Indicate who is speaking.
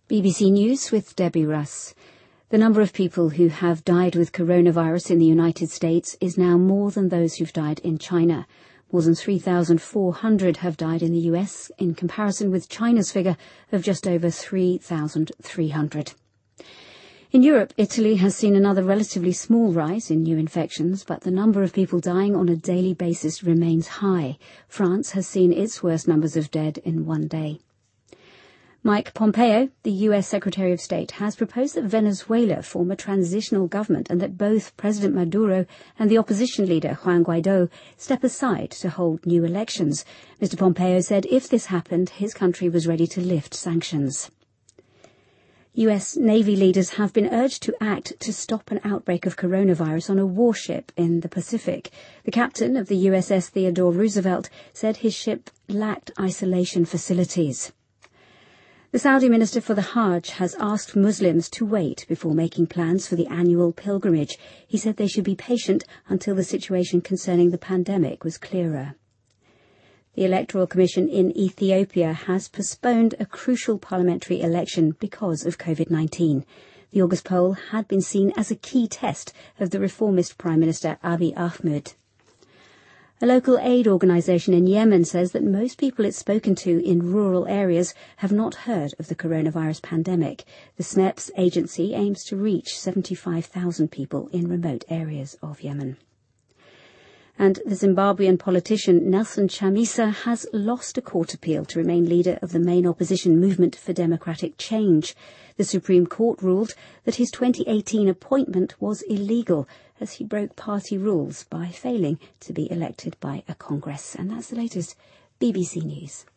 Speaker 1: BBC News with Debbie Russ. The number of people who have died with coronavirus in the United States is now more than those who've died in China. More than 3,400 have died in the US, in comparison with China's figure of just over 3,300. In Europe, Italy has seen another relatively small rise in new infections, but the number of people dying on a daily basis remains high. France has seen its worst numbers of dead in one day. Mike Pompeo, the US Secretary of State, has proposed that Venezuela form a transitional government and that both President Maduro and the opposition leader Juan Guaido step aside to hold new elections. Mr. Pompeo said if this happened, his country was ready to lift sanctions. US Navy leaders have been urged to act to stop an outbreak of coronavirus on a warship in the Pacific. The captain of the USS Theodore Roosevelt said his ship lacked isolation facilities. The Saudi Minister for the Hajj has asked Muslims to wait before making plans for the annual pilgrimage. He said they should be patient until the situation concerning the pandemic was clearer. The Electoral Commission in Ethiopia has postponed a crucial parliamentary election because of COVID-19. The August poll had been seen as a key test of the reformist Prime Minister Abiy Ahmed. A local aid organisation in Yemen says that most people it's spoken to in rural areas have not heard of the coronavirus pandemic. The SMEPS agency aims to reach 75,000 people in remote areas of Yemen. And the Zimbabwean politician Nelson Chamisa has lost a court appeal to remain leader of the main opposition Movement for Democratic Change. The Supreme Court ruled that his 2018 appointment was illegal as he broke party rules by failing to be elected by a Congress. And that's the latest BBC News.